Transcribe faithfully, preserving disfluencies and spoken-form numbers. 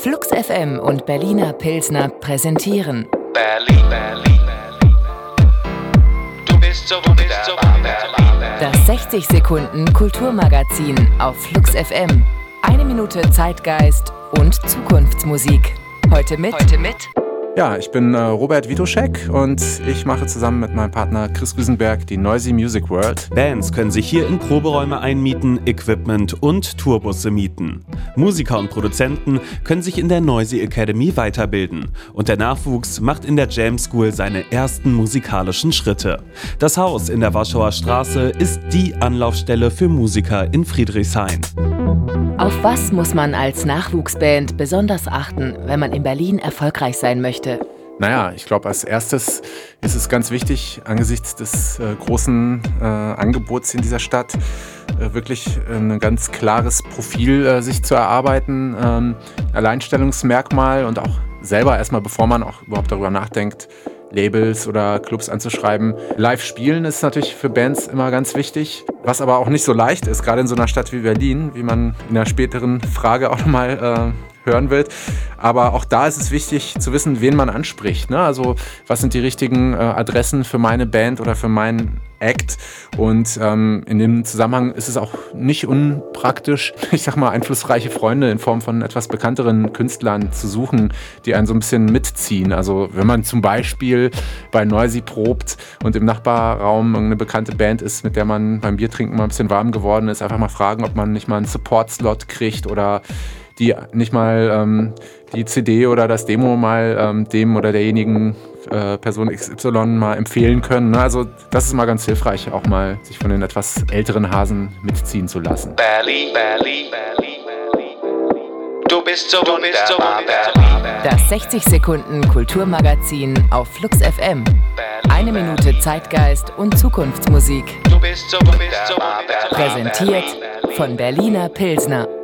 Flux F M und Berliner Pilsner präsentieren Berlin, Berlin, Berlin. Du bist so wunderbar, Berlin. Das sechzig Sekunden Kulturmagazin auf Flux F M. Eine Minute Zeitgeist und Zukunftsmusik. Heute mit... Heute mit Ja, ich bin äh, Robert Witoschek und ich mache zusammen mit meinem Partner Chris Rüsenberg die Noisy Music World. Bands können sich hier in Proberäume einmieten, Equipment und Tourbusse mieten. Musiker und Produzenten können sich in der Noisy Academy weiterbilden. Und der Nachwuchs macht in der Jam School seine ersten musikalischen Schritte. Das Haus in der Warschauer Straße ist die Anlaufstelle für Musiker in Friedrichshain. Auf was muss man als Nachwuchsband besonders achten, wenn man in Berlin erfolgreich sein möchte? Naja, ich glaube, als erstes ist es ganz wichtig, angesichts des äh, großen äh, Angebots in dieser Stadt äh, wirklich ein ganz klares Profil äh, sich zu erarbeiten, ähm, Alleinstellungsmerkmal und auch selber erstmal, bevor man auch überhaupt darüber nachdenkt, Labels oder Clubs anzuschreiben. Live spielen ist natürlich für Bands immer ganz wichtig, was aber auch nicht so leicht ist, gerade in so einer Stadt wie Berlin, wie man in einer späteren Frage auch nochmal äh, hören wird. Aber auch da ist es wichtig zu wissen, wen man anspricht. Ne? Also was sind die richtigen äh, Adressen für meine Band oder für meinen Act? Und ähm, in dem Zusammenhang ist es auch nicht unpraktisch, ich sag mal, einflussreiche Freunde in Form von etwas bekannteren Künstlern zu suchen, die einen so ein bisschen mitziehen. Also wenn man zum Beispiel bei Noisy probt und im Nachbarraum eine bekannte Band ist, mit der man beim Biertrinken mal ein bisschen warm geworden ist, einfach mal fragen, ob man nicht mal einen Support-Slot kriegt oder die nicht mal ähm, die C D oder das Demo mal ähm, dem oder derjenigen äh, Person X Y mal empfehlen können. Ne? Also das ist mal ganz hilfreich, auch mal sich von den etwas älteren Hasen mitziehen zu lassen. Berlin, Berlin, Berlin, Berlin. Du bist so wunderbar, Berlin. Das sechzig Sekunden Kulturmagazin auf Flux F M. Eine Minute Zeitgeist und Zukunftsmusik. Du bist so wunderbar, Berlin. Präsentiert von Berliner Pilsner.